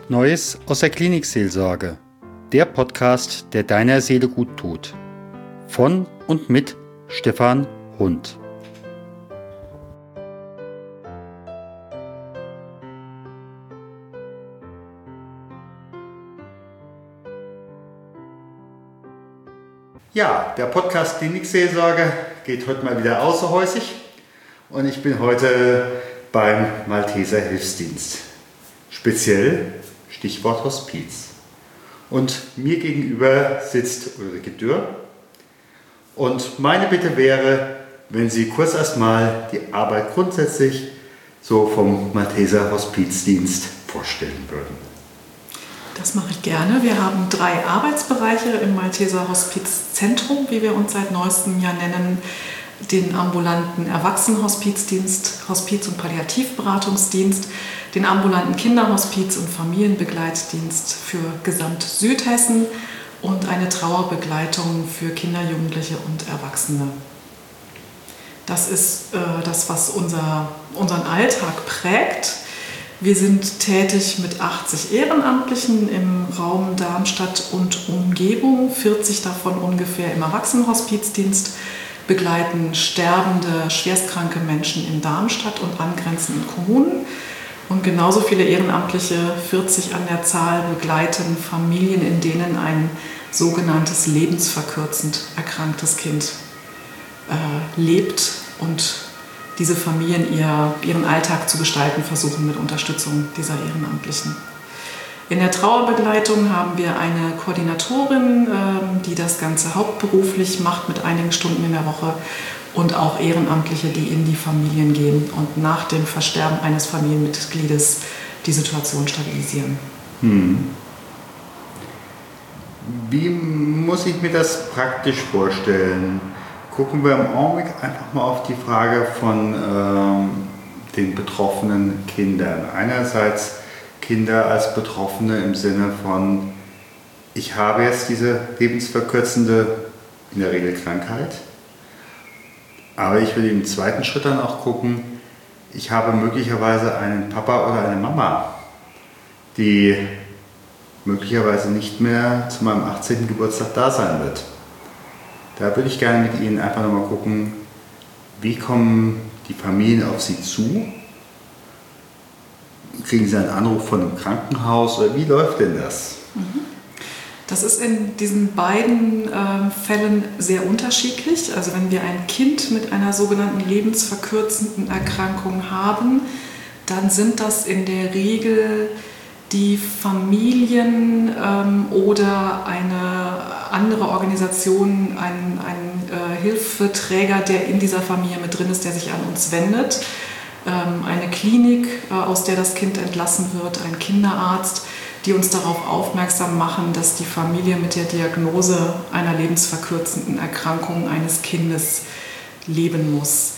Neues aus der Klinikseelsorge. Der Podcast, der deiner Seele gut tut. Von und mit Stefan Hund. Ja, der Podcast Klinikseelsorge geht heute mal wieder außerhäusig und ich bin heute beim Malteser Hilfsdienst. Speziell Stichwort Hospiz. Und mir gegenüber sitzt Ulrike Dürr. Und meine Bitte wäre, wenn Sie kurz erstmal die Arbeit grundsätzlich so vom Malteser Hospizdienst vorstellen würden. Das mache ich gerne. Wir haben 3 Arbeitsbereiche im Malteser Hospizzentrum, wie wir uns seit neuestem Jahr nennen. Den ambulanten Erwachsenenhospizdienst, Hospiz- und Palliativberatungsdienst, den ambulanten Kinderhospiz- und Familienbegleitdienst für Gesamt-Südhessen und eine Trauerbegleitung für Kinder, Jugendliche und Erwachsene. Das ist das, was unseren Alltag prägt. Wir sind tätig mit 80 Ehrenamtlichen im Raum Darmstadt und Umgebung, 40 davon ungefähr im Erwachsenenhospizdienst, begleiten sterbende, schwerstkranke Menschen in Darmstadt und angrenzenden Kommunen. Und genauso viele Ehrenamtliche, 40 an der Zahl, begleiten Familien, in denen ein sogenanntes lebensverkürzend erkranktes Kind lebt und diese Familien ihren Alltag zu gestalten versuchen mit Unterstützung dieser Ehrenamtlichen. In der Trauerbegleitung haben wir eine Koordinatorin, die das Ganze hauptberuflich macht mit einigen Stunden in der Woche und auch Ehrenamtliche, die in die Familien gehen und nach dem Versterben eines Familienmitgliedes die Situation stabilisieren. Wie muss ich mir das praktisch vorstellen? Gucken wir im Augenblick einfach mal auf die Frage von den betroffenen Kindern. Einerseits Kinder als Betroffene im Sinne von, ich habe jetzt diese lebensverkürzende, in der Regel Krankheit, aber ich will im zweiten Schritt dann auch gucken, ich habe möglicherweise einen Papa oder eine Mama, die möglicherweise nicht mehr zu meinem 18. Geburtstag da sein wird. Da würde ich gerne mit Ihnen einfach nochmal gucken, wie kommen die Familien auf Sie zu? Kriegen Sie einen Anruf von einem Krankenhaus oder wie läuft denn das? Das ist in diesen beiden Fällen sehr unterschiedlich. Also wenn wir ein Kind mit einer sogenannten lebensverkürzenden Erkrankung haben, dann sind das in der Regel die Familien oder eine andere Organisation, ein Hilfeträger, der in dieser Familie mit drin ist, der sich an uns wendet. Eine Klinik, aus der das Kind entlassen wird, ein Kinderarzt, die uns darauf aufmerksam machen, dass die Familie mit der Diagnose einer lebensverkürzenden Erkrankung eines Kindes leben muss.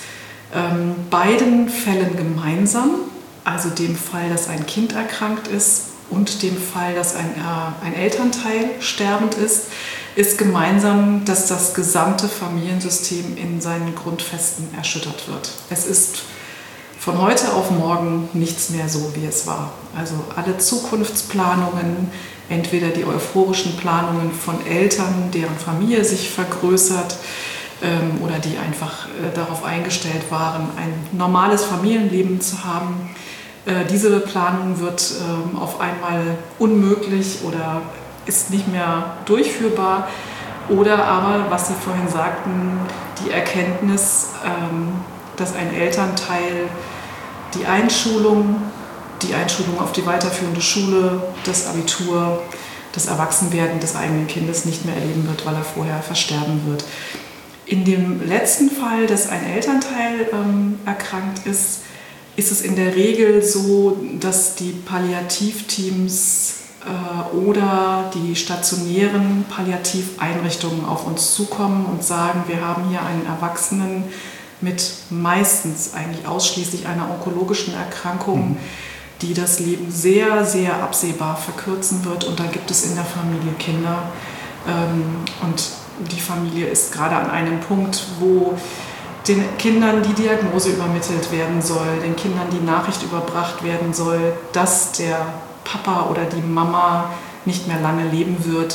Beiden Fällen gemeinsam, also dem Fall, dass ein Kind erkrankt ist und dem Fall, dass ein Elternteil sterbend ist gemeinsam, dass das gesamte Familiensystem in seinen Grundfesten erschüttert wird. Es ist von heute auf morgen nichts mehr so, wie es war. Also alle Zukunftsplanungen, entweder die euphorischen Planungen von Eltern, deren Familie sich vergrößert oder die einfach darauf eingestellt waren, ein normales Familienleben zu haben. Diese Planung wird auf einmal unmöglich oder ist nicht mehr durchführbar. Oder aber, was Sie vorhin sagten, die Erkenntnis, dass ein Elternteil die Einschulung auf die weiterführende Schule, das Abitur, das Erwachsenwerden des eigenen Kindes nicht mehr erleben wird, weil er vorher versterben wird. In dem letzten Fall, dass ein Elternteil erkrankt ist, ist es in der Regel so, dass die Palliativteams oder die stationären Palliativeinrichtungen auf uns zukommen und sagen, wir haben hier einen Erwachsenen mit meistens eigentlich ausschließlich einer onkologischen Erkrankung, die das Leben sehr, sehr absehbar verkürzen wird. Und da gibt es in der Familie Kinder. Und die Familie ist gerade an einem Punkt, wo den Kindern die Diagnose übermittelt werden soll, den Kindern die Nachricht überbracht werden soll, dass der Papa oder die Mama nicht mehr lange leben wird.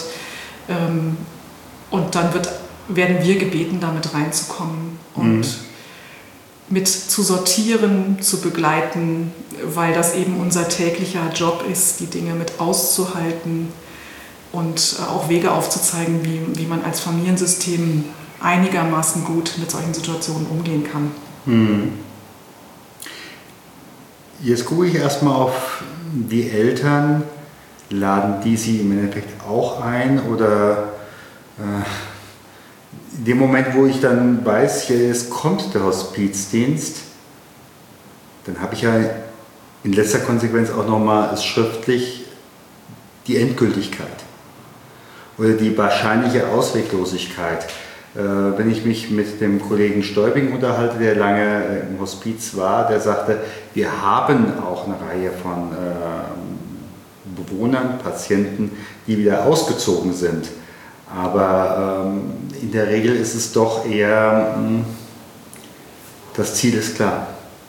Und dann werden wir gebeten, damit reinzukommen und mit zu sortieren, zu begleiten, weil das eben unser täglicher Job ist, die Dinge mit auszuhalten und auch Wege aufzuzeigen, wie man als Familiensystem einigermaßen gut mit solchen Situationen umgehen kann. Jetzt gucke ich erstmal auf die Eltern. Laden die sie im Endeffekt auch ein oder in dem Moment, wo ich dann weiß, jetzt kommt der Hospizdienst, dann habe ich ja in letzter Konsequenz auch nochmal schriftlich die Endgültigkeit oder die wahrscheinliche Ausweglosigkeit. Wenn ich mich mit dem Kollegen Stäubing unterhalte, der lange im Hospiz war, der sagte, wir haben auch eine Reihe von Bewohnern, Patienten, die wieder ausgezogen sind. Aber in der Regel ist es doch eher, das Ziel ist klar.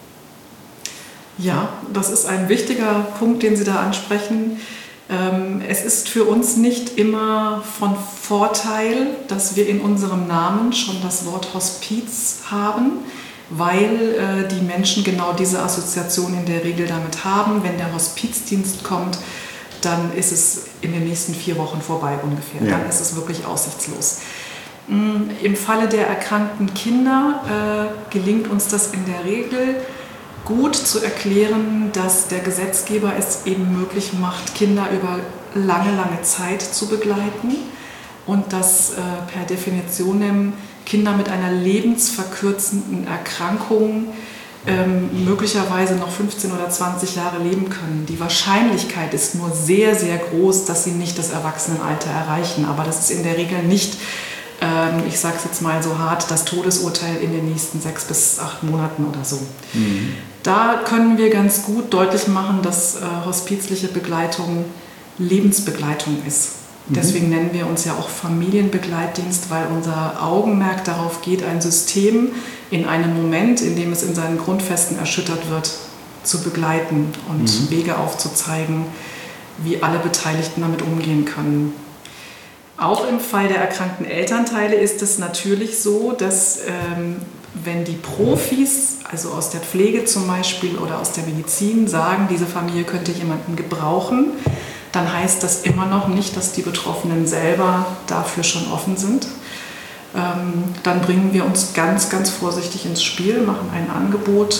Ja, das ist ein wichtiger Punkt, den Sie da ansprechen. Es ist für uns nicht immer von Vorteil, dass wir in unserem Namen schon das Wort Hospiz haben, weil die Menschen genau diese Assoziation in der Regel damit haben. Wenn der Hospizdienst kommt, dann ist es in den nächsten 4 Wochen vorbei ungefähr. Ja. Dann ist es wirklich aussichtslos. Im Falle der erkrankten Kinder gelingt uns das in der Regel gut zu erklären, dass der Gesetzgeber es eben möglich macht, Kinder über lange, lange Zeit zu begleiten und dass per Definition Kinder mit einer lebensverkürzenden Erkrankung möglicherweise noch 15 oder 20 Jahre leben können. Die Wahrscheinlichkeit ist nur sehr, sehr groß, dass sie nicht das Erwachsenenalter erreichen. Aber das ist in der Regel nicht, ich sage es jetzt mal so hart, das Todesurteil in den nächsten 6 bis 8 Monaten oder so. Da können wir ganz gut deutlich machen, dass hospizliche Begleitung Lebensbegleitung ist. Deswegen nennen wir uns ja auch Familienbegleitdienst, weil unser Augenmerk darauf geht, ein System in einem Moment, in dem es in seinen Grundfesten erschüttert wird, zu begleiten und Wege aufzuzeigen, wie alle Beteiligten damit umgehen können. Auch im Fall der erkrankten Elternteile ist es natürlich so, dass wenn die Profis, also aus der Pflege zum Beispiel oder aus der Medizin, sagen, diese Familie könnte jemanden gebrauchen, dann heißt das immer noch nicht, dass die Betroffenen selber dafür schon offen sind. Dann bringen wir uns ganz, ganz vorsichtig ins Spiel, machen ein Angebot,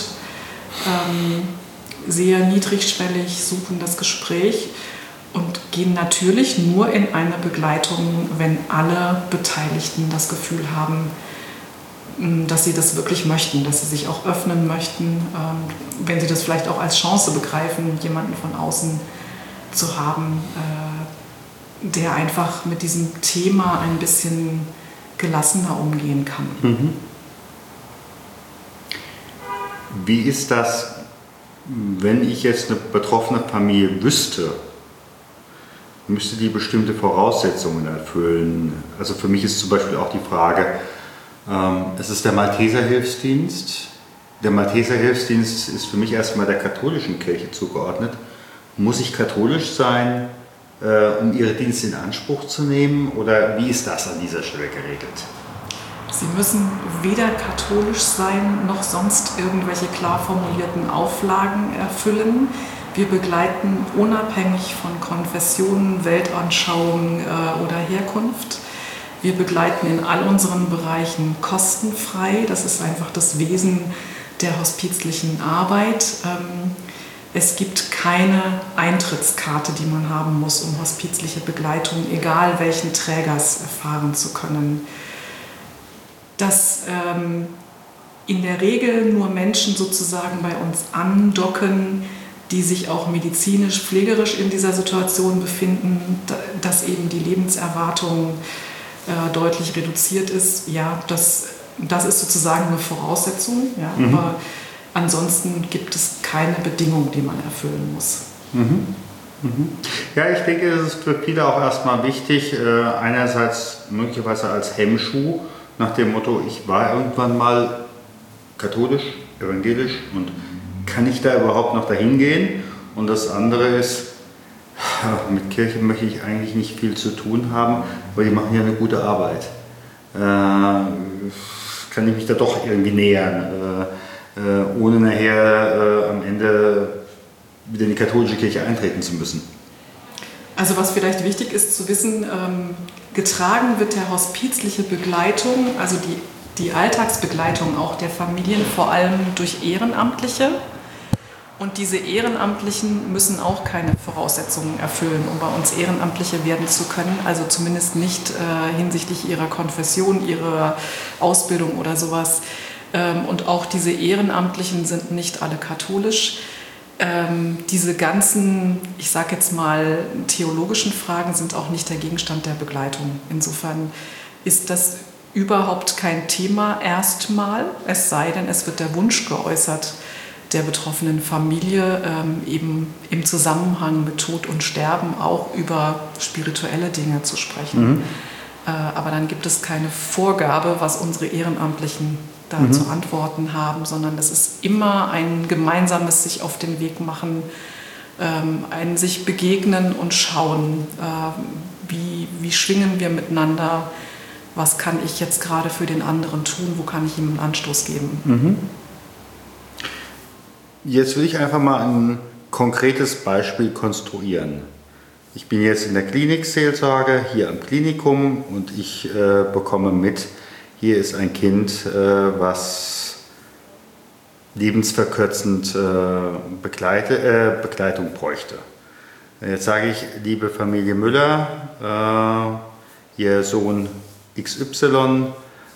sehr niedrigschwellig, suchen das Gespräch und gehen natürlich nur in eine Begleitung, wenn alle Beteiligten das Gefühl haben, dass sie das wirklich möchten, dass sie sich auch öffnen möchten, wenn sie das vielleicht auch als Chance begreifen, jemanden von außen zu haben, der einfach mit diesem Thema ein bisschen gelassener umgehen kann. Wie ist das, wenn ich jetzt eine betroffene Familie wüsste, müsste die bestimmte Voraussetzungen erfüllen? Also für mich ist zum Beispiel auch die Frage, es ist der Malteser Hilfsdienst. Der Malteser Hilfsdienst ist für mich erstmal der katholischen Kirche zugeordnet. Muss ich katholisch sein, um ihre Dienste in Anspruch zu nehmen? Oder wie ist das an dieser Stelle geregelt? Sie müssen weder katholisch sein, noch sonst irgendwelche klar formulierten Auflagen erfüllen. Wir begleiten unabhängig von Konfessionen, Weltanschauung oder Herkunft. Wir begleiten in all unseren Bereichen kostenfrei. Das ist einfach das Wesen der hospizlichen Arbeit. Es gibt keine Eintrittskarte, die man haben muss, um hospizliche Begleitung, egal welchen Trägers, erfahren zu können. Dass in der Regel nur Menschen sozusagen bei uns andocken, die sich auch medizinisch, pflegerisch in dieser Situation befinden, dass eben die Lebenserwartung deutlich reduziert ist. Ja, das ist sozusagen eine Voraussetzung, ja, aber ansonsten gibt es keine Bedingung, die man erfüllen muss. Ja, ich denke, das ist für viele auch erstmal wichtig, einerseits möglicherweise als Hemmschuh, nach dem Motto, ich war irgendwann mal katholisch, evangelisch und kann ich da überhaupt noch dahin gehen? Und das andere ist, Mit Kirche möchte ich eigentlich nicht viel zu tun haben, weil die machen ja eine gute Arbeit. Kann ich mich da doch irgendwie nähern, ohne nachher am Ende wieder in die katholische Kirche eintreten zu müssen. Also was vielleicht wichtig ist zu wissen, getragen wird der hospizliche Begleitung, also die Alltagsbegleitung auch der Familien, vor allem durch Ehrenamtliche. Und diese Ehrenamtlichen müssen auch keine Voraussetzungen erfüllen, um bei uns Ehrenamtliche werden zu können. Also zumindest nicht hinsichtlich ihrer Konfession, ihrer Ausbildung oder sowas. Und auch diese Ehrenamtlichen sind nicht alle katholisch. Diese ganzen, ich sage jetzt mal, theologischen Fragen sind auch nicht der Gegenstand der Begleitung. Insofern ist das überhaupt kein Thema erstmal, es sei denn, es wird der Wunsch geäußert, der betroffenen Familie eben im Zusammenhang mit Tod und Sterben auch über spirituelle Dinge zu sprechen. Aber dann gibt es keine Vorgabe, was unsere Ehrenamtlichen da zu antworten haben, sondern das ist immer ein gemeinsames sich auf den Weg machen, ein sich begegnen und schauen, wie schwingen wir miteinander, was kann ich jetzt gerade für den anderen tun, wo kann ich ihm einen Anstoß geben. Jetzt will ich einfach mal ein konkretes Beispiel konstruieren. Ich bin jetzt in der Klinikseelsorge hier am Klinikum und ich bekomme mit, hier ist ein Kind, was lebensverkürzend Begleitung bräuchte. Jetzt sage ich, liebe Familie Müller, Ihr Sohn XY,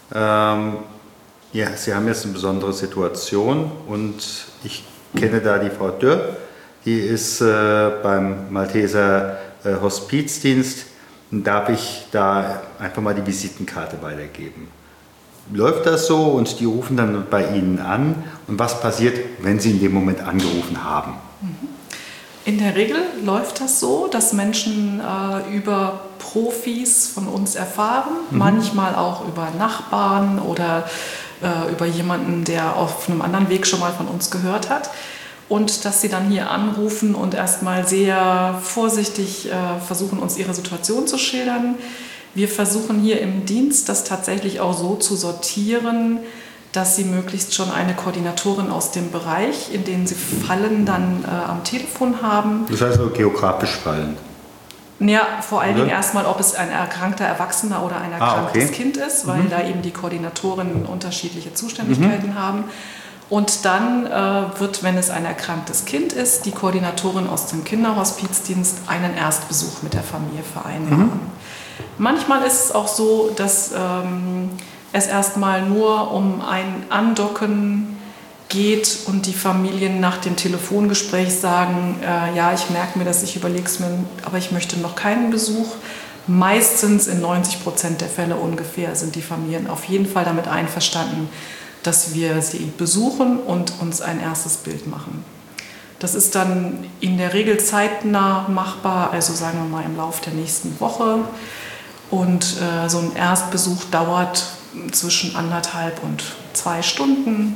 ja, Sie haben jetzt eine besondere Situation und ich kenne da die Frau Dürr, die ist beim Malteser Hospizdienst, und darf ich da einfach mal die Visitenkarte weitergeben. Läuft das so und die rufen dann bei Ihnen an und was passiert, wenn Sie in dem Moment angerufen haben? In der Regel läuft das so, dass Menschen über Profis von uns erfahren, manchmal auch über Nachbarn oder über jemanden, der auf einem anderen Weg schon mal von uns gehört hat. Und dass sie dann hier anrufen und erstmal sehr vorsichtig versuchen, uns ihre Situation zu schildern. Wir versuchen hier im Dienst das tatsächlich auch so zu sortieren, dass sie möglichst schon eine Koordinatorin aus dem Bereich, in den sie fallen, dann am Telefon haben. Das heißt also geografisch fallen? Ja, vor allen Dingen erstmal, ob es ein erkrankter Erwachsener oder ein erkranktes Kind ist, weil da eben die Koordinatorinnen unterschiedliche Zuständigkeiten haben. Und dann wird, wenn es ein erkranktes Kind ist, die Koordinatorin aus dem Kinderhospizdienst einen Erstbesuch mit der Familie vereinbaren. Manchmal ist es auch so, dass es erstmal nur um ein Andocken geht und die Familien nach dem Telefongespräch sagen, ja, ich merke mir das, ich überlege es mir, aber ich möchte noch keinen Besuch. Meistens in 90% der Fälle ungefähr sind die Familien auf jeden Fall damit einverstanden, dass wir sie besuchen und uns ein erstes Bild machen. Das ist dann in der Regel zeitnah machbar, also sagen wir mal im Laufe der nächsten Woche. Und so ein Erstbesuch dauert zwischen 1,5 und 2 Stunden.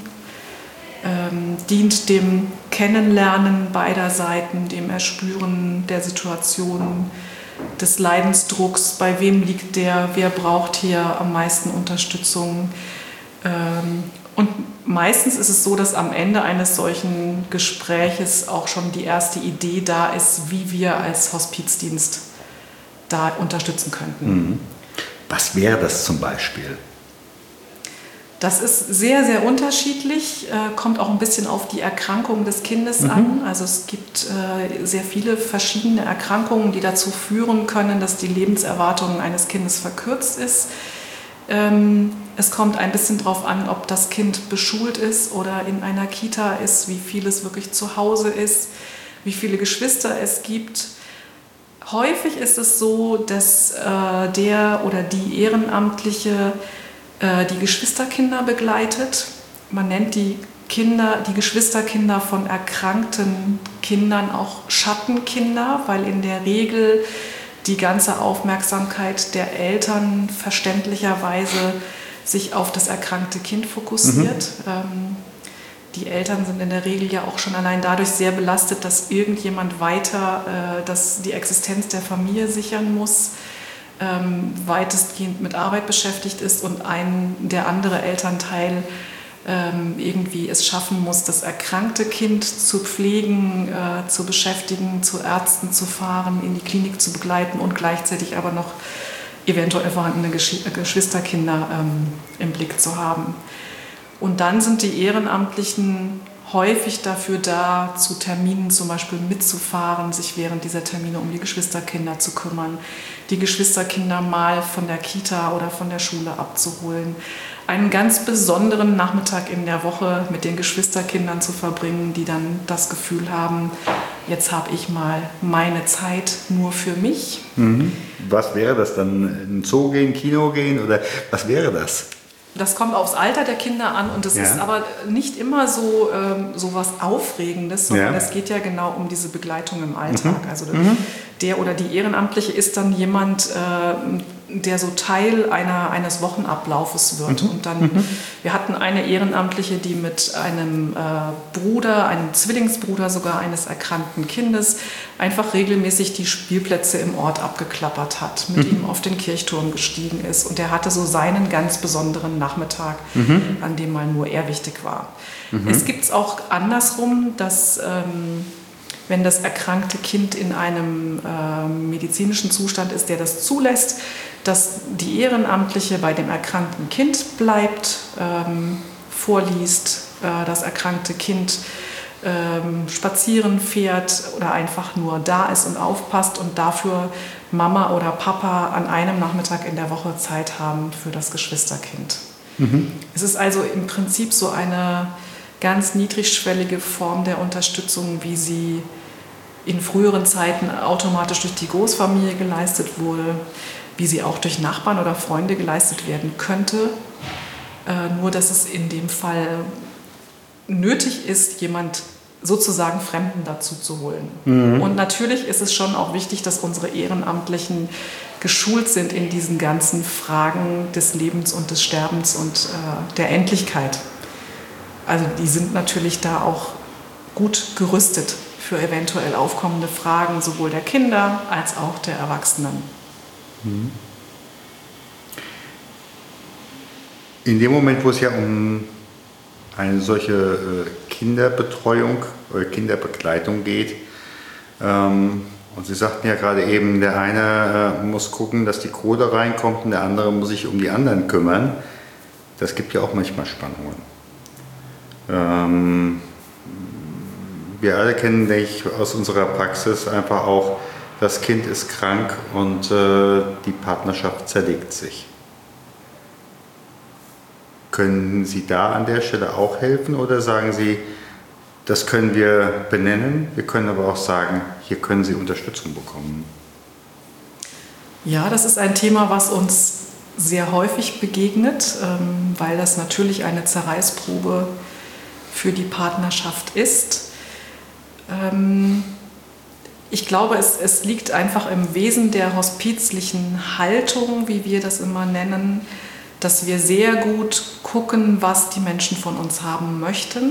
Dient dem Kennenlernen beider Seiten, dem Erspüren der Situation, des Leidensdrucks, bei wem liegt der, wer braucht hier am meisten Unterstützung. Und meistens ist es so, dass am Ende eines solchen Gespräches auch schon die erste Idee da ist, wie wir als Hospizdienst da unterstützen könnten. Was wäre das zum Beispiel? Das ist sehr, sehr unterschiedlich, kommt auch ein bisschen auf die Erkrankung des Kindes an. Also es gibt sehr viele verschiedene Erkrankungen, die dazu führen können, dass die Lebenserwartung eines Kindes verkürzt ist. Es kommt ein bisschen darauf an, ob das Kind beschult ist oder in einer Kita ist, wie viel es wirklich zu Hause ist, wie viele Geschwister es gibt. Häufig ist es so, dass der oder die Ehrenamtliche die Geschwisterkinder begleitet. Man nennt die Geschwisterkinder von erkrankten Kindern auch Schattenkinder, weil in der Regel die ganze Aufmerksamkeit der Eltern verständlicherweise sich auf das erkrankte Kind fokussiert. Die Eltern sind in der Regel ja auch schon allein dadurch sehr belastet, dass irgendjemand weiter die Existenz der Familie sichern muss, weitestgehend mit Arbeit beschäftigt ist und der andere Elternteil irgendwie es schaffen muss, das erkrankte Kind zu pflegen, zu beschäftigen, zu Ärzten zu fahren, in die Klinik zu begleiten und gleichzeitig aber noch eventuell vorhandene Geschwisterkinder im Blick zu haben. Und dann sind die Ehrenamtlichen häufig dafür da, zu Terminen zum Beispiel mitzufahren, sich während dieser Termine um die Geschwisterkinder zu kümmern, die Geschwisterkinder mal von der Kita oder von der Schule abzuholen, einen ganz besonderen Nachmittag in der Woche mit den Geschwisterkindern zu verbringen, die dann das Gefühl haben, jetzt habe ich mal meine Zeit nur für mich. Was wäre das dann? In den Zoo gehen, Kino gehen oder was wäre das? Das kommt aufs Alter der Kinder an und es ist aber nicht immer so was Aufregendes, sondern es geht ja genau um diese Begleitung im Alltag. Also der oder die Ehrenamtliche ist dann jemand, der so Teil eines Wochenablaufes wird. Und dann, wir hatten eine Ehrenamtliche, die mit einem Bruder, einem Zwillingsbruder sogar eines erkrankten Kindes, einfach regelmäßig die Spielplätze im Ort abgeklappert hat, mit ihm auf den Kirchturm gestiegen ist. Und der hatte so seinen ganz besonderen Nachmittag, an dem mal nur er wichtig war. Es gibt es auch andersrum, dass wenn das erkrankte Kind in einem medizinischen Zustand ist, der das zulässt, dass die Ehrenamtliche bei dem erkrankten Kind bleibt, vorliest, das erkrankte Kind spazieren fährt oder einfach nur da ist und aufpasst und dafür Mama oder Papa an einem Nachmittag in der Woche Zeit haben für das Geschwisterkind. Es ist also im Prinzip so eine ganz niedrigschwellige Form der Unterstützung, wie sie in früheren Zeiten automatisch durch die Großfamilie geleistet wurde, wie sie auch durch Nachbarn oder Freunde geleistet werden könnte. Nur dass es in dem Fall nötig ist, jemand sozusagen Fremden dazu zu holen. Und natürlich ist es schon auch wichtig, dass unsere Ehrenamtlichen geschult sind in diesen ganzen Fragen des Lebens und des Sterbens und der Endlichkeit. Also die sind natürlich da auch gut gerüstet für eventuell aufkommende Fragen, sowohl der Kinder als auch der Erwachsenen. In dem Moment, wo es ja um eine solche Kinderbetreuung oder Kinderbegleitung geht, und Sie sagten ja gerade eben, der eine muss gucken, dass die Kohle reinkommt und der andere muss sich um die anderen kümmern. Das gibt ja auch manchmal Spannungen. Wir alle kennen, denke ich, aus unserer Praxis einfach auch, das Kind ist krank und die Partnerschaft zerlegt sich. Können Sie da an der Stelle auch helfen oder sagen Sie, das können wir benennen, wir können aber auch sagen, hier können Sie Unterstützung bekommen? Ja, das ist ein Thema, was uns sehr häufig begegnet, weil das natürlich eine Zerreißprobe für die Partnerschaft ist. Ich glaube, es liegt einfach im Wesen der hospizlichen Haltung, wie wir das immer nennen, dass wir sehr gut gucken, was die Menschen von uns haben möchten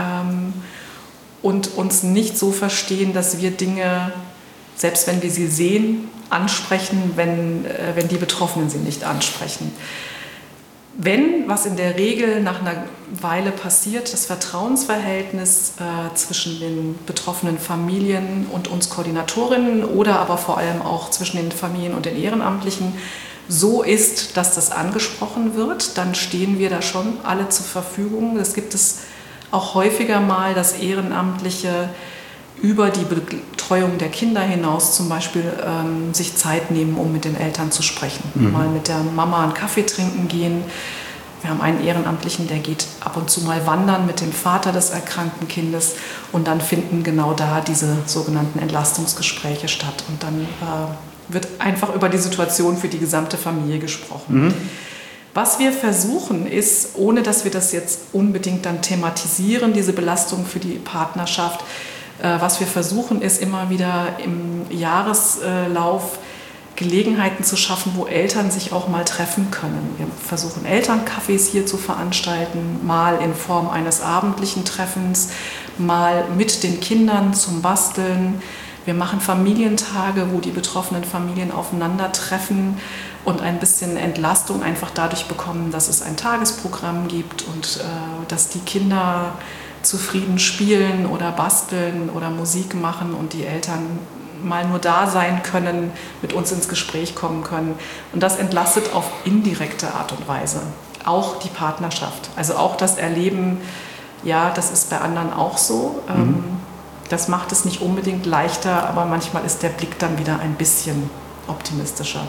und uns nicht so verstehen, dass wir Dinge, selbst wenn wir sie sehen, ansprechen, wenn die Betroffenen sie nicht ansprechen. Wenn, was in der Regel nach einer Weile passiert, das Vertrauensverhältnis zwischen den betroffenen Familien und uns Koordinatorinnen oder aber vor allem auch zwischen den Familien und den Ehrenamtlichen so ist, dass das angesprochen wird, dann stehen wir da schon alle zur Verfügung. Das gibt es auch häufiger mal, dass Ehrenamtliche über die Betreuung der Kinder hinaus zum Beispiel sich Zeit nehmen, um mit den Eltern zu sprechen. Mal mit der Mama einen Kaffee trinken gehen. Wir haben einen Ehrenamtlichen, der geht ab und zu mal wandern mit dem Vater des erkrankten Kindes und dann finden genau da diese sogenannten Entlastungsgespräche statt. Und dann wird einfach über die Situation für die gesamte Familie gesprochen. Was wir versuchen ist, ohne dass wir das jetzt unbedingt dann thematisieren, diese Belastung für die Partnerschaft, was wir versuchen ist immer wieder im Jahreslauf Gelegenheiten zu schaffen, wo Eltern sich auch mal treffen können. Wir versuchen Elterncafés hier zu veranstalten, mal in Form eines abendlichen Treffens, mal mit den Kindern zum Basteln. Wir machen Familientage, wo die betroffenen Familien aufeinandertreffen und ein bisschen Entlastung einfach dadurch bekommen, dass es ein Tagesprogramm gibt und dass die Kinder zufrieden spielen oder basteln oder Musik machen und die Eltern mal nur da sein können, mit uns ins Gespräch kommen können. Und das entlastet auf indirekte Art und Weise auch die Partnerschaft. Also auch das Erleben, ja, das ist bei anderen auch so. Das macht es nicht unbedingt leichter, aber manchmal ist der Blick dann wieder ein bisschen optimistischer.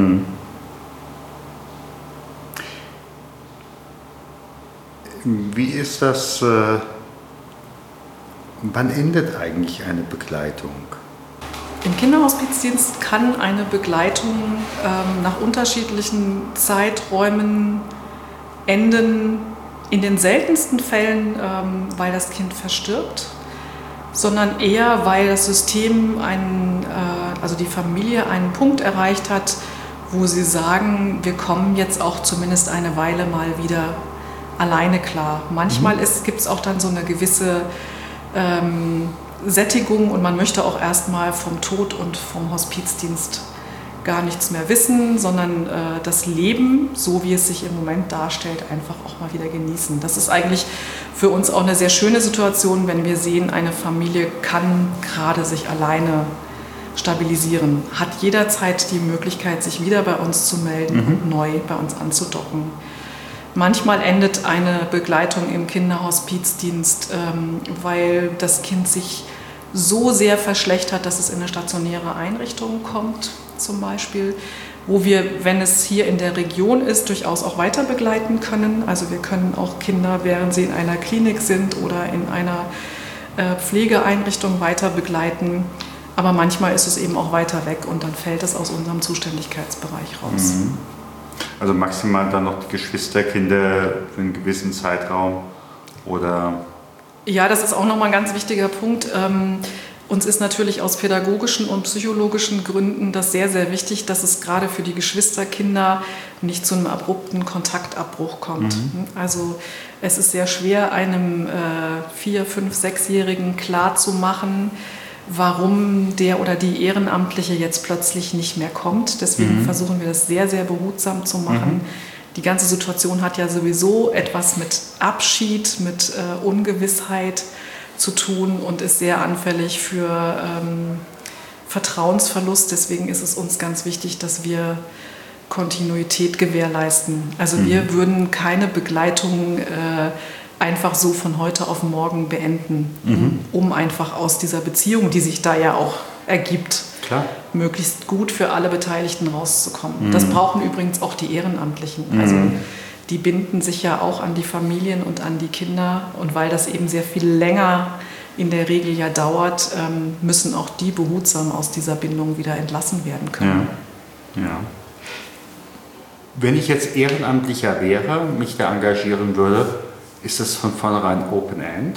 Wie ist das, wann endet eigentlich eine Begleitung? Im Kinderhospizdienst kann eine Begleitung nach unterschiedlichen Zeiträumen enden, in den seltensten Fällen, weil das Kind verstirbt, sondern eher, weil das System, also die Familie, einen Punkt erreicht hat, wo sie sagen, wir kommen jetzt auch zumindest eine Weile mal wieder alleine klar. Manchmal gibt es auch dann so eine gewisse Sättigung und man möchte auch erstmal vom Tod und vom Hospizdienst gar nichts mehr wissen, sondern das Leben, so wie es sich im Moment darstellt, einfach auch mal wieder genießen. Das ist eigentlich für uns auch eine sehr schöne Situation, wenn wir sehen, eine Familie kann gerade sich alleine stabilisieren, hat jederzeit die Möglichkeit, sich wieder bei uns zu melden und neu bei uns anzudocken. Manchmal endet eine Begleitung im Kinderhospizdienst, weil das Kind sich so sehr verschlechtert, dass es in eine stationäre Einrichtung kommt, zum Beispiel, wo wir, wenn es hier in der Region ist, durchaus auch weiter begleiten können. Also wir können auch Kinder, während sie in einer Klinik sind oder in einer Pflegeeinrichtung weiter begleiten. Aber manchmal ist es eben auch weiter weg und dann fällt es aus unserem Zuständigkeitsbereich raus. Also maximal dann noch die Geschwisterkinder für einen gewissen Zeitraum oder? Ja, das ist auch nochmal ein ganz wichtiger Punkt. Uns ist natürlich aus pädagogischen und psychologischen Gründen das sehr, sehr wichtig, dass es gerade für die Geschwisterkinder nicht zu einem abrupten Kontaktabbruch kommt. Also es ist sehr schwer, einem 4-, 5-, 6-Jährigen klarzumachen, warum der oder die Ehrenamtliche jetzt plötzlich nicht mehr kommt. Deswegen versuchen wir das sehr, sehr behutsam zu machen. Die ganze Situation hat ja sowieso etwas mit Abschied, mit Ungewissheit zu tun und ist sehr anfällig für Vertrauensverlust. Deswegen ist es uns ganz wichtig, dass wir Kontinuität gewährleisten. Also wir würden keine Begleitung einfach so von heute auf morgen beenden, um einfach aus dieser Beziehung, die sich da ja auch ergibt, möglichst gut für alle Beteiligten rauszukommen. Das brauchen übrigens auch die Ehrenamtlichen. Also die binden sich ja auch an die Familien und an die Kinder. Und weil das eben sehr viel länger in der Regel ja dauert, müssen auch die behutsam aus dieser Bindung wieder entlassen werden können. Ja. Wenn ich jetzt Ehrenamtlicher wäre, mich da engagieren würde, ist das von vornherein Open End?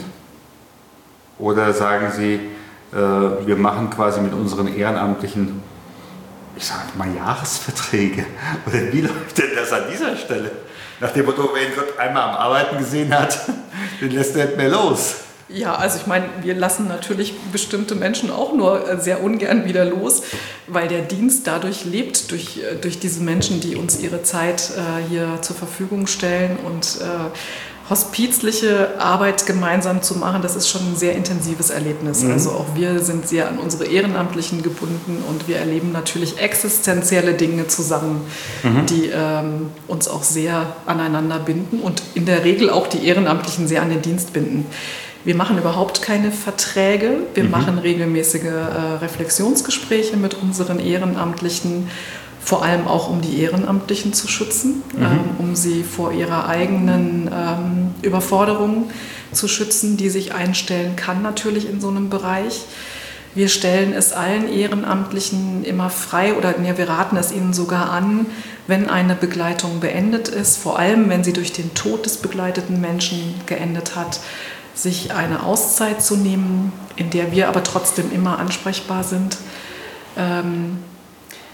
Oder sagen Sie, wir machen quasi mit unseren Ehrenamtlichen, ich sage mal, Jahresverträge? Oder wie läuft denn das an dieser Stelle? Nach dem Motto, wenn Gott einmal am Arbeiten gesehen hat, den lässt er nicht mehr los. Ja, also ich meine, wir lassen natürlich bestimmte Menschen auch nur sehr ungern wieder los, weil der Dienst dadurch lebt, durch diese Menschen, die uns ihre Zeit hier zur Verfügung stellen. Und hospizliche Arbeit gemeinsam zu machen, das ist schon ein sehr intensives Erlebnis. Also auch wir sind sehr an unsere Ehrenamtlichen gebunden und wir erleben natürlich existenzielle Dinge zusammen, die uns auch sehr aneinander binden und in der Regel auch die Ehrenamtlichen sehr an den Dienst binden. Wir machen überhaupt keine Verträge. Wir machen regelmäßige Reflexionsgespräche mit unseren Ehrenamtlichen, vor allem auch um die Ehrenamtlichen zu schützen, um sie vor ihrer eigenen Überforderung zu schützen, die sich einstellen kann natürlich in so einem Bereich. Wir stellen es allen Ehrenamtlichen immer frei oder wir raten es ihnen sogar an, wenn eine Begleitung beendet ist, vor allem wenn sie durch den Tod des begleiteten Menschen geendet hat, sich eine Auszeit zu nehmen, in der wir aber trotzdem immer ansprechbar sind.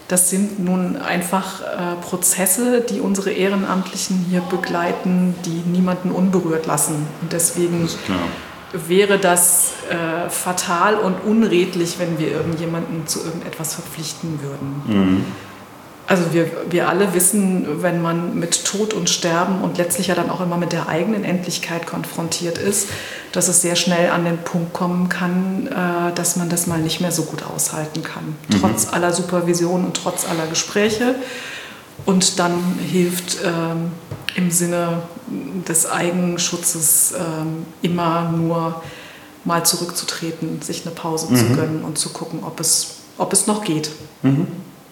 Das sind nun einfach Prozesse, die unsere Ehrenamtlichen hier begleiten, die niemanden unberührt lassen. Und deswegen wäre das fatal und unredlich, wenn wir irgendjemanden zu irgendetwas verpflichten würden. Mhm. Also wir alle wissen, wenn man mit Tod und Sterben und letztlich ja dann auch immer mit der eigenen Endlichkeit konfrontiert ist, dass es sehr schnell an den Punkt kommen kann, dass man das mal nicht mehr so gut aushalten kann. Mhm. Trotz aller Supervision und trotz aller Gespräche. Und dann hilft im Sinne des Eigenschutzes immer nur mal zurückzutreten, sich eine Pause zu gönnen und zu gucken, ob es noch geht. Mhm.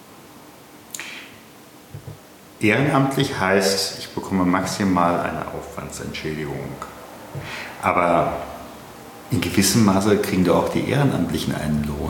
Ehrenamtlich heißt, ich bekomme maximal eine Aufwandsentschädigung. Aber in gewissem Maße kriegen doch auch die Ehrenamtlichen einen Lohn.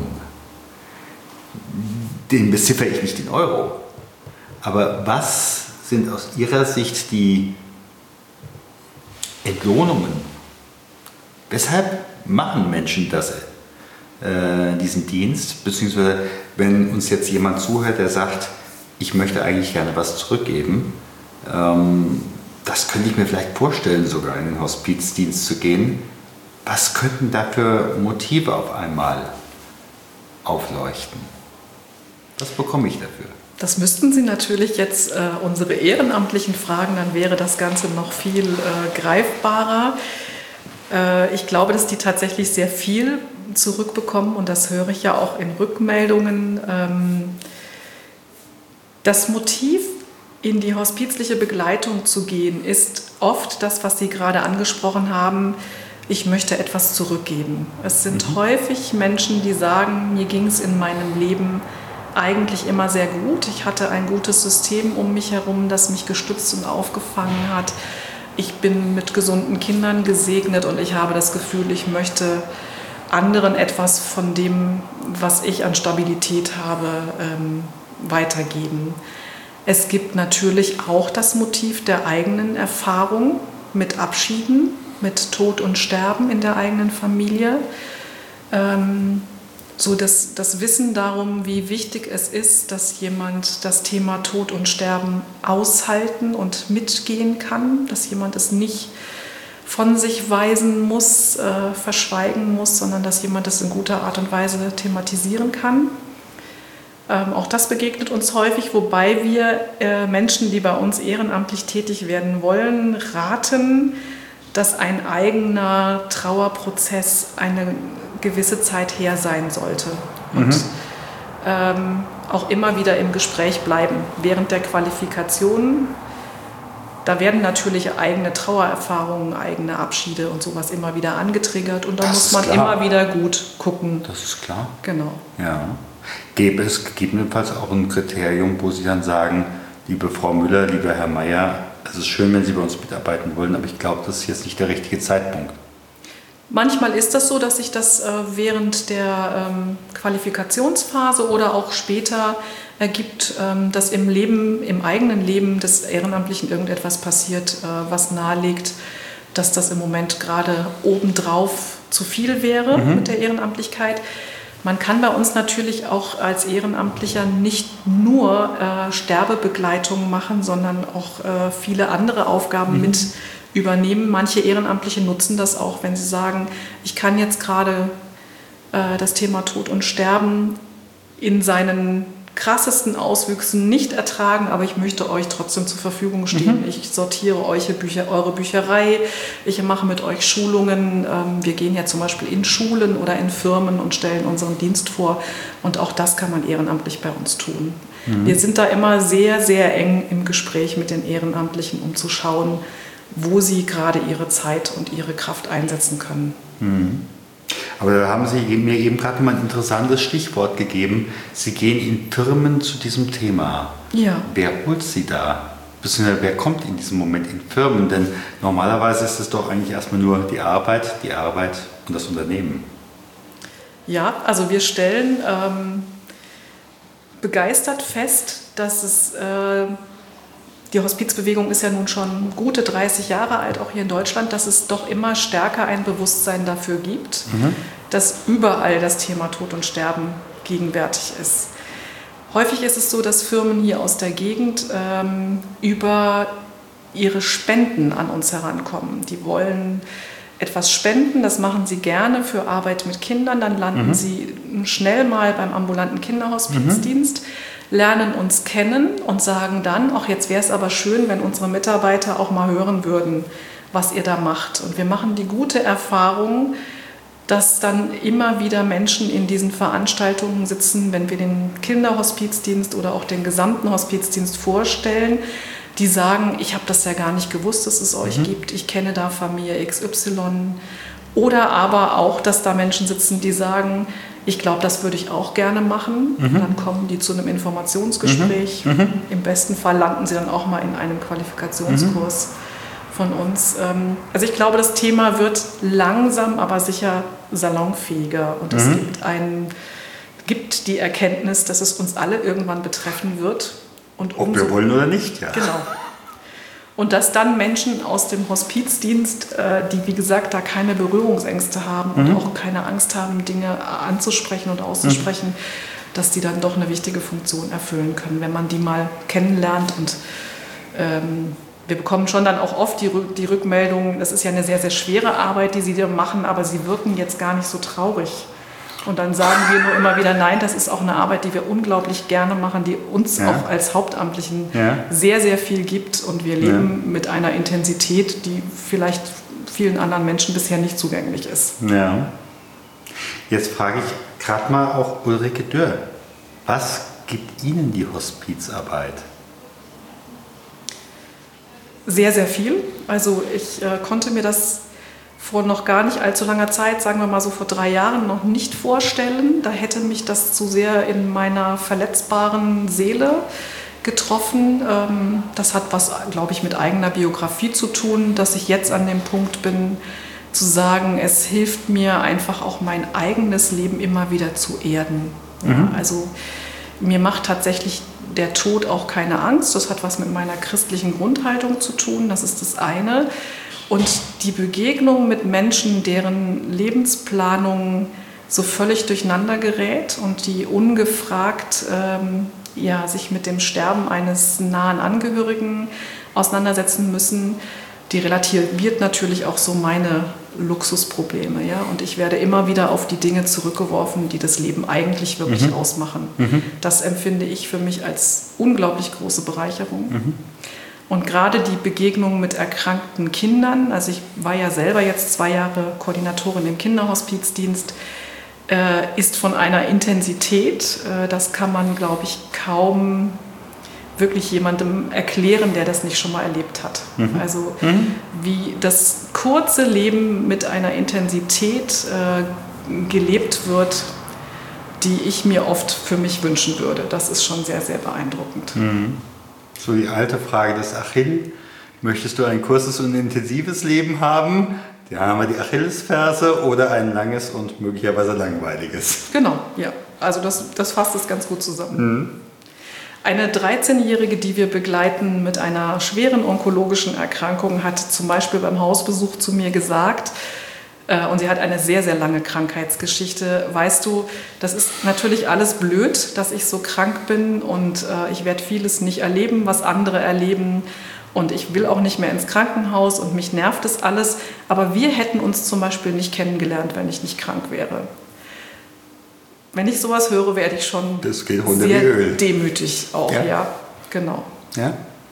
Den beziffere ich nicht in Euro. Aber was sind aus Ihrer Sicht die Entlohnungen? Weshalb machen Menschen diesen Dienst? Beziehungsweise wenn uns jetzt jemand zuhört, der sagt, ich möchte eigentlich gerne was zurückgeben, das könnte ich mir vielleicht vorstellen, sogar in den Hospizdienst zu gehen. Was könnten da für Motive auf einmal aufleuchten? Was bekomme ich dafür? Das müssten Sie natürlich jetzt unsere Ehrenamtlichen fragen, dann wäre das Ganze noch viel greifbarer. Ich glaube, dass die tatsächlich sehr viel zurückbekommen und das höre ich ja auch in Rückmeldungen. Das Motiv, in die hospizliche Begleitung zu gehen, ist oft das, was Sie gerade angesprochen haben, ich möchte etwas zurückgeben. Es sind häufig Menschen, die sagen, mir ging es in meinem Leben eigentlich immer sehr gut. Ich hatte ein gutes System um mich herum, das mich gestützt und aufgefangen hat. Ich bin mit gesunden Kindern gesegnet und ich habe das Gefühl, ich möchte anderen etwas von dem, was ich an Stabilität habe, weitergeben. Es gibt natürlich auch das Motiv der eigenen Erfahrung mit Abschieden, mit Tod und Sterben in der eigenen Familie. So das Wissen darum, wie wichtig es ist, dass jemand das Thema Tod und Sterben aushalten und mitgehen kann, dass jemand es nicht von sich weisen muss, verschweigen muss, sondern dass jemand es in guter Art und Weise thematisieren kann. Auch das begegnet uns häufig, wobei wir Menschen, die bei uns ehrenamtlich tätig werden wollen, raten, dass ein eigener Trauerprozess eine gewisse Zeit her sein sollte. Und auch immer wieder im Gespräch bleiben. Während der Qualifikation, da werden natürlich eigene Trauererfahrungen, eigene Abschiede und sowas immer wieder angetriggert. Und da muss man immer wieder gut gucken. Das ist klar. Genau. Ja. Gäbe es gegebenenfalls auch ein Kriterium, wo Sie dann sagen, liebe Frau Müller, lieber Herr Meier, es ist schön, wenn Sie bei uns mitarbeiten wollen, aber ich glaube, das ist jetzt nicht der richtige Zeitpunkt. Manchmal ist das so, dass sich das während der Qualifikationsphase oder auch später ergibt, dass im eigenen Leben des Ehrenamtlichen irgendetwas passiert, was nahelegt, dass das im Moment gerade obendrauf zu viel wäre mit der Ehrenamtlichkeit. Man kann bei uns natürlich auch als Ehrenamtlicher nicht nur Sterbebegleitung machen, sondern auch viele andere Aufgaben mit übernehmen. Manche Ehrenamtliche nutzen das auch, wenn sie sagen, ich kann jetzt gerade das Thema Tod und Sterben in seinen krassesten Auswüchsen nicht ertragen, aber ich möchte euch trotzdem zur Verfügung stehen. Ich sortiere eure Bücherei, ich mache mit euch Schulungen. Wir gehen ja zum Beispiel in Schulen oder in Firmen und stellen unseren Dienst vor und auch das kann man ehrenamtlich bei uns tun. Wir sind da immer sehr, sehr eng im Gespräch mit den Ehrenamtlichen, um zu schauen, wo sie gerade ihre Zeit und ihre Kraft einsetzen können. Aber da haben Sie mir eben gerade mal ein interessantes Stichwort gegeben. Sie gehen in Firmen zu diesem Thema. Ja. Wer holt Sie da? Beziehungsweise wer kommt in diesem Moment in Firmen? Denn normalerweise ist es doch eigentlich erstmal nur die Arbeit und das Unternehmen. Ja, also wir stellen begeistert fest, dass es... Die Hospizbewegung ist ja nun schon gute 30 Jahre alt, auch hier in Deutschland, dass es doch immer stärker ein Bewusstsein dafür gibt, dass überall das Thema Tod und Sterben gegenwärtig ist. Häufig ist es so, dass Firmen hier aus der Gegend über ihre Spenden an uns herankommen. Die wollen etwas spenden, das machen sie gerne für Arbeit mit Kindern. Dann landen sie schnell mal beim ambulanten Kinderhospizdienst, lernen uns kennen und sagen dann, ach, jetzt wäre es aber schön, wenn unsere Mitarbeiter auch mal hören würden, was ihr da macht. Und wir machen die gute Erfahrung, dass dann immer wieder Menschen in diesen Veranstaltungen sitzen, wenn wir den Kinderhospizdienst oder auch den gesamten Hospizdienst vorstellen, die sagen, ich habe das ja gar nicht gewusst, dass es euch gibt, ich kenne da Familie XY. Oder aber auch, dass da Menschen sitzen, die sagen, ich glaube, das würde ich auch gerne machen. Dann kommen die zu einem Informationsgespräch. Im besten Fall landen sie dann auch mal in einem Qualifikationskurs von uns. Also ich glaube, das Thema wird langsam, aber sicher salonfähiger. Und es gibt die Erkenntnis, dass es uns alle irgendwann betreffen wird. Und ob wir wollen oder nicht, ja. Genau. Und dass dann Menschen aus dem Hospizdienst, die wie gesagt da keine Berührungsängste haben und auch keine Angst haben, Dinge anzusprechen und auszusprechen, dass die dann doch eine wichtige Funktion erfüllen können, wenn man die mal kennenlernt. Und wir bekommen schon dann auch oft die Rückmeldung, das ist ja eine sehr, sehr schwere Arbeit, die sie da machen, aber sie wirken jetzt gar nicht so traurig. Und dann sagen wir nur immer wieder, nein, das ist auch eine Arbeit, die wir unglaublich gerne machen, die uns auch als Hauptamtlichen sehr, sehr viel gibt. Und wir leben mit einer Intensität, die vielleicht vielen anderen Menschen bisher nicht zugänglich ist. Ja. Jetzt frage ich gerade mal auch Ulrike Dürr. Was gibt Ihnen die Hospizarbeit? Sehr, sehr viel. Also ich konnte mir das vor noch gar nicht allzu langer Zeit, sagen wir mal so vor 3 Jahren, noch nicht vorstellen. Da hätte mich das zu sehr in meiner verletzbaren Seele getroffen. Das hat was, glaube ich, mit eigener Biografie zu tun, dass ich jetzt an dem Punkt bin, zu sagen, es hilft mir einfach auch mein eigenes Leben immer wieder zu erden. Ja, also mir macht tatsächlich der Tod auch keine Angst. Das hat was mit meiner christlichen Grundhaltung zu tun. Das ist das eine. Und die Begegnung mit Menschen, deren Lebensplanung so völlig durcheinander gerät und die ungefragt sich mit dem Sterben eines nahen Angehörigen auseinandersetzen müssen, die relativiert natürlich auch so meine Luxusprobleme. Ja? Und ich werde immer wieder auf die Dinge zurückgeworfen, die das Leben eigentlich wirklich ausmachen. Das empfinde ich für mich als unglaublich große Bereicherung. Und gerade die Begegnung mit erkrankten Kindern, also ich war ja selber jetzt 2 Jahre Koordinatorin im Kinderhospizdienst, ist von einer Intensität, das kann man, glaube ich, kaum wirklich jemandem erklären, der das nicht schon mal erlebt hat. Also wie das kurze Leben mit einer Intensität gelebt wird, die ich mir oft für mich wünschen würde. Das ist schon sehr, sehr beeindruckend. So die alte Frage des Achill. Möchtest du ein kurzes und intensives Leben haben? Da haben wir die Achillesferse oder ein langes und möglicherweise langweiliges. Genau, ja. Also das fasst es ganz gut zusammen. Eine 13-Jährige, die wir begleiten mit einer schweren onkologischen Erkrankung, hat zum Beispiel beim Hausbesuch zu mir gesagt, und sie hat eine sehr, sehr lange Krankheitsgeschichte. Weißt du, das ist natürlich alles blöd, dass ich so krank bin und ich werde vieles nicht erleben, was andere erleben. Und ich will auch nicht mehr ins Krankenhaus und mich nervt das alles. Aber wir hätten uns zum Beispiel nicht kennengelernt, wenn ich nicht krank wäre. Wenn ich sowas höre, werde ich schon sehr demütig auch. Ja, genau. Ja?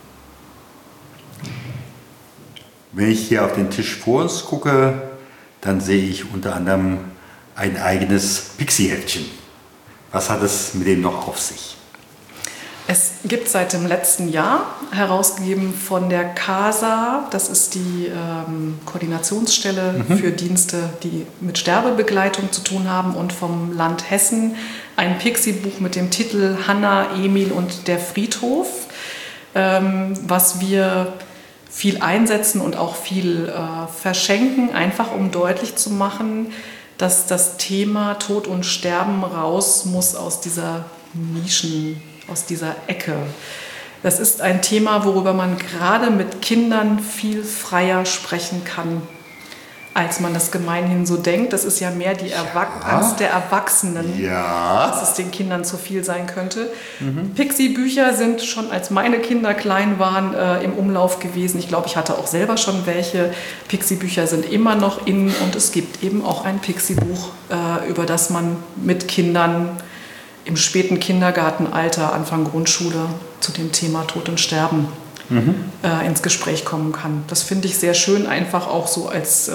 Wenn ich hier auf den Tisch vor uns gucke, dann sehe ich unter anderem ein eigenes Pixie-Heftchen. Was hat es mit dem noch auf sich? Es gibt seit dem letzten Jahr, herausgegeben von der CASA, das ist die Koordinationsstelle für Dienste, die mit Sterbebegleitung zu tun haben, und vom Land Hessen ein Pixie-Buch mit dem Titel Hanna, Emil und der Friedhof, was wir viel einsetzen und auch viel verschenken, einfach um deutlich zu machen, dass das Thema Tod und Sterben raus muss aus dieser Nischen, aus dieser Ecke. Das ist ein Thema, worüber man gerade mit Kindern viel freier sprechen kann als man das gemeinhin so denkt. Das ist ja mehr die Angst der Erwachsenen, dass es den Kindern zu viel sein könnte. Pixie-Bücher sind schon, als meine Kinder klein waren, im Umlauf gewesen. Ich glaube, ich hatte auch selber schon welche. Pixie-Bücher sind immer noch in und es gibt eben auch ein Pixie-Buch, über das man mit Kindern im späten Kindergartenalter, Anfang Grundschule zu dem Thema Tod und Sterben ins Gespräch kommen kann. Das finde ich sehr schön, einfach auch so als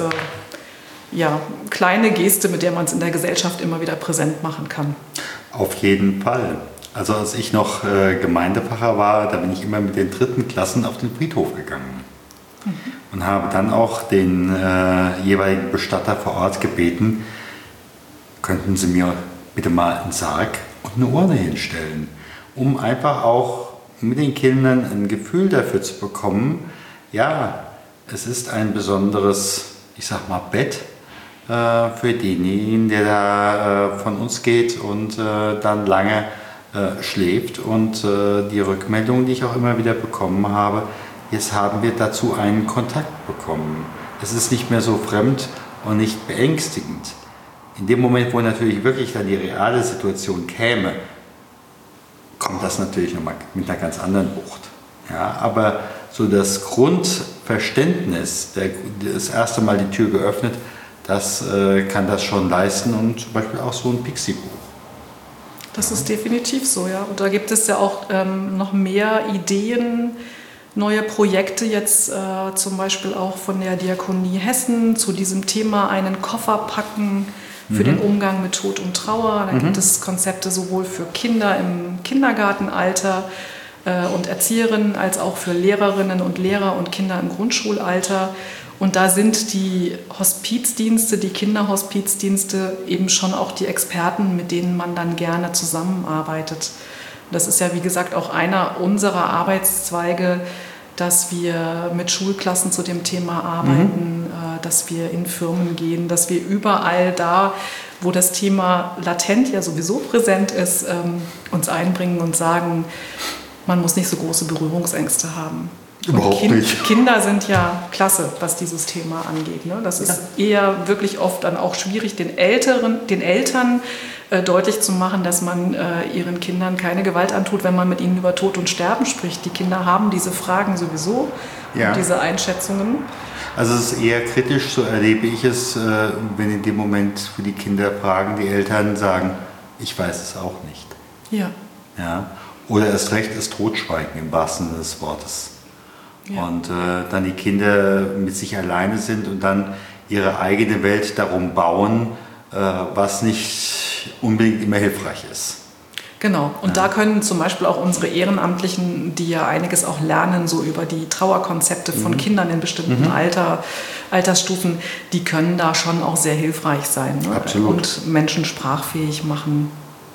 kleine Geste, mit der man es in der Gesellschaft immer wieder präsent machen kann. Auf jeden Fall. Also als ich noch Gemeindepfarrer war, da bin ich immer mit den 3. Klassen auf den Friedhof gegangen und habe dann auch den jeweiligen Bestatter vor Ort gebeten, könnten Sie mir bitte mal einen Sarg und eine Urne hinstellen, um einfach auch mit den Kindern ein Gefühl dafür zu bekommen, ja, es ist ein besonderes, ich sag mal, Bett für denjenigen, der da von uns geht und dann lange schläft. Und die Rückmeldung, die ich auch immer wieder bekommen habe, jetzt haben wir dazu einen Kontakt bekommen. Es ist nicht mehr so fremd und nicht beängstigend. In dem Moment, wo natürlich wirklich dann die reale Situation käme, kommt das natürlich nochmal mit einer ganz anderen Wucht. Ja, aber so das Grundverständnis, das erste Mal die Tür geöffnet, das kann das schon leisten und zum Beispiel auch so ein Pixie-Buch. Das ist definitiv so, ja. Und da gibt es ja auch noch mehr Ideen, neue Projekte jetzt zum Beispiel auch von der Diakonie Hessen zu diesem Thema einen Koffer packen für den Umgang mit Tod und Trauer. Da gibt es Konzepte sowohl für Kinder im Kindergartenalter und Erzieherinnen als auch für Lehrerinnen und Lehrer und Kinder im Grundschulalter. Und da sind die Hospizdienste, die Kinderhospizdienste eben schon auch die Experten, mit denen man dann gerne zusammenarbeitet. Das ist ja, wie gesagt, auch einer unserer Arbeitszweige, dass wir mit Schulklassen zu dem Thema arbeiten, dass wir in Firmen gehen, dass wir überall da, wo das Thema latent ja sowieso präsent ist, uns einbringen und sagen, man muss nicht so große Berührungsängste haben. Überhaupt nicht. Kinder sind ja klasse, was dieses Thema angeht. Ne? Das ist eher wirklich oft dann auch schwierig, den Eltern deutlich zu machen, dass man ihren Kindern keine Gewalt antut, wenn man mit ihnen über Tod und Sterben spricht. Die Kinder haben diese Fragen sowieso und diese Einschätzungen. Also es ist eher kritisch, so erlebe ich es, wenn in dem Moment für die Kinder fragen, die Eltern sagen, ich weiß es auch nicht. Ja. Oder erst recht das Totschweigen im wahrsten Sinne des Wortes. Ja. Und dann die Kinder mit sich alleine sind und dann ihre eigene Welt darum bauen, was nicht unbedingt immer hilfreich ist. Genau, und da können zum Beispiel auch unsere Ehrenamtlichen, die ja einiges auch lernen, so über die Trauerkonzepte von Kindern in bestimmten Altersstufen, die können da schon auch sehr hilfreich sein, ne? Absolut. Und Menschen sprachfähig machen.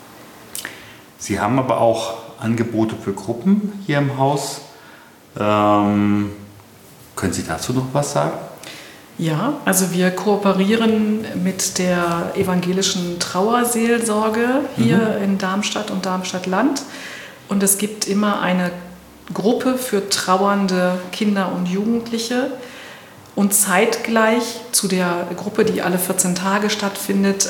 Sie haben aber auch Angebote für Gruppen hier im Haus. Können Sie dazu noch was sagen? Ja, also wir kooperieren mit der evangelischen Trauerseelsorge hier in Darmstadt und Darmstadt-Land. Und es gibt immer eine Gruppe für trauernde Kinder und Jugendliche. Und zeitgleich zu der Gruppe, die alle 14 Tage stattfindet,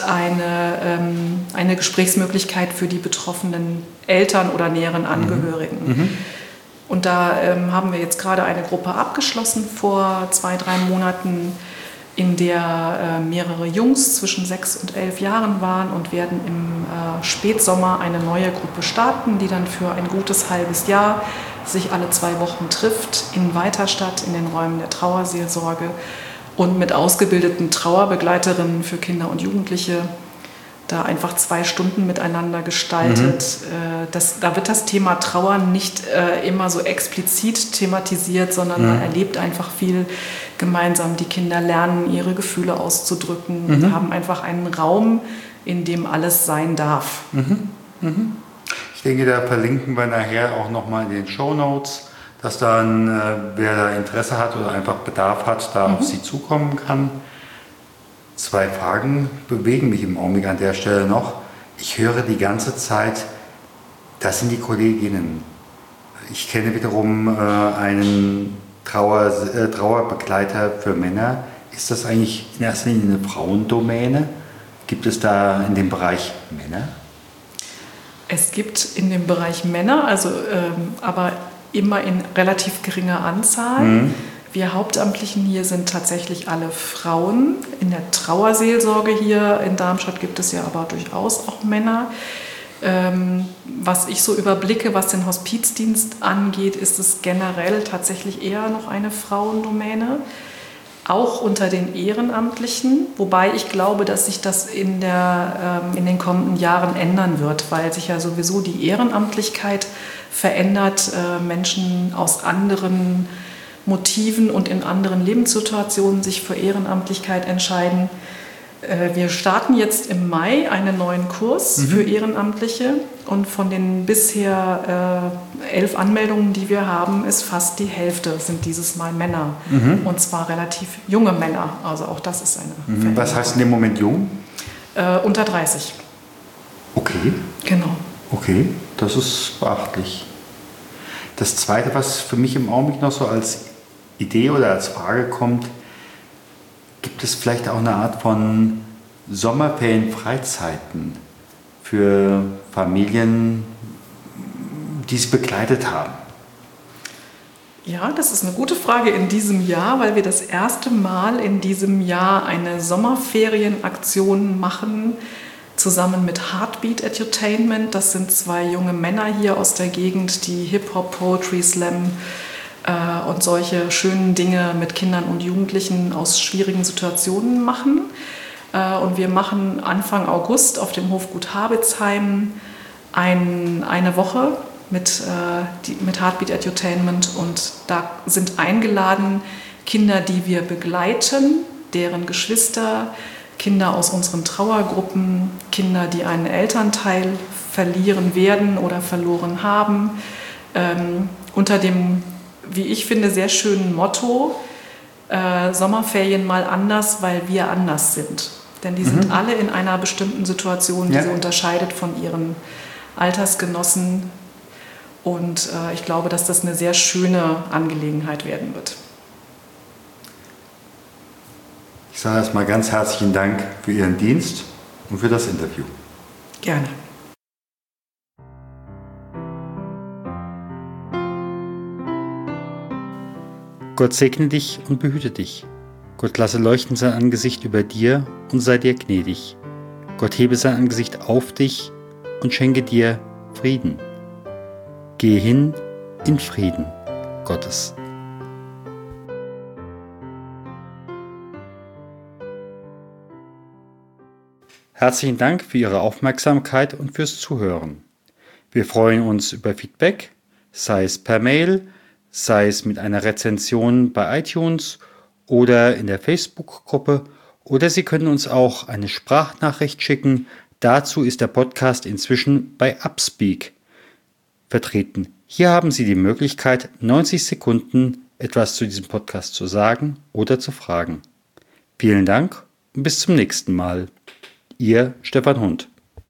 eine Gesprächsmöglichkeit für die betroffenen Eltern oder näheren Angehörigen. Und da haben wir jetzt gerade eine Gruppe abgeschlossen vor 2-3 Monaten, in der mehrere Jungs zwischen 6 und 11 Jahren waren und werden im Spätsommer eine neue Gruppe starten, die dann für ein gutes halbes Jahr sich alle 2 Wochen trifft in Weiterstadt, in den Räumen der Trauerseelsorge und mit ausgebildeten Trauerbegleiterinnen für Kinder und Jugendliche da einfach 2 Stunden miteinander gestaltet. Da wird das Thema Trauer nicht immer so explizit thematisiert, sondern man erlebt einfach viel gemeinsam. Die Kinder lernen, ihre Gefühle auszudrücken. Wir haben einfach einen Raum, in dem alles sein darf. Ich denke, da verlinken wir nachher auch nochmal in den Shownotes, dass dann, wer da Interesse hat oder einfach Bedarf hat, da auf Sie zukommen kann. 2 Fragen bewegen mich im Augenblick an der Stelle noch. Ich höre die ganze Zeit, das sind die Kolleginnen. Ich kenne wiederum einen Trauerbegleiter für Männer. ist das eigentlich in erster Linie eine Frauendomäne? Gibt es da in dem Bereich Männer? Es gibt in dem Bereich Männer, aber immer in relativ geringer Anzahl. Wir Hauptamtlichen hier sind tatsächlich alle Frauen. In der Trauerseelsorge hier in Darmstadt gibt es ja aber durchaus auch Männer. Was ich so überblicke, was den Hospizdienst angeht, ist es generell tatsächlich eher noch eine Frauendomäne. Auch unter den Ehrenamtlichen, wobei ich glaube, dass sich das in den kommenden Jahren ändern wird, weil sich ja sowieso die Ehrenamtlichkeit verändert, Menschen aus anderen Motiven und in anderen Lebenssituationen sich für Ehrenamtlichkeit entscheiden. Wir starten jetzt im Mai einen neuen Kurs für Ehrenamtliche und von den bisher 11 Anmeldungen, die wir haben, ist fast die Hälfte sind dieses Mal Männer und zwar relativ junge Männer. Also auch das ist eine Veränderung. Was heißt in dem Moment jung? Unter 30. Okay. Genau. Okay, das ist beachtlich. Das Zweite, was für mich im Augenblick noch so als Idee oder als Frage kommt, gibt es vielleicht auch eine Art von Sommerferien-Freizeiten für Familien, die es begleitet haben? Ja, das ist eine gute Frage in diesem Jahr, weil wir das erste Mal in diesem Jahr eine Sommerferienaktion machen, zusammen mit Heartbeat Edutainment. Das sind 2 junge Männer hier aus der Gegend, die Hip-Hop, Poetry, Slam und solche schönen Dinge mit Kindern und Jugendlichen aus schwierigen Situationen machen. Und wir machen Anfang August auf dem Hofgut Habitzheim eine Woche mit Heartbeat Edutainment und da sind eingeladen Kinder, die wir begleiten, deren Geschwister, Kinder aus unseren Trauergruppen, Kinder, die einen Elternteil verlieren werden oder verloren haben, unter dem, wie ich finde, sehr schönen Motto, Sommerferien mal anders, weil wir anders sind. Denn die sind alle in einer bestimmten Situation, die sie unterscheidet von ihren Altersgenossen. Und ich glaube, dass das eine sehr schöne Angelegenheit werden wird. Ich sage erstmal ganz herzlichen Dank für Ihren Dienst und für das Interview. Gerne. Gott segne dich und behüte dich. Gott lasse leuchten sein Angesicht über dir und sei dir gnädig. Gott hebe sein Angesicht auf dich und schenke dir Frieden. Gehe hin in Frieden Gottes. Herzlichen Dank für Ihre Aufmerksamkeit und fürs Zuhören. Wir freuen uns über Feedback, sei es per Mail, sei es mit einer Rezension bei iTunes oder in der Facebook-Gruppe, oder Sie können uns auch eine Sprachnachricht schicken. Dazu ist der Podcast inzwischen bei Upspeak vertreten. Hier haben Sie die Möglichkeit, 90 Sekunden etwas zu diesem Podcast zu sagen oder zu fragen. Vielen Dank und bis zum nächsten Mal. Ihr Stefan Hund.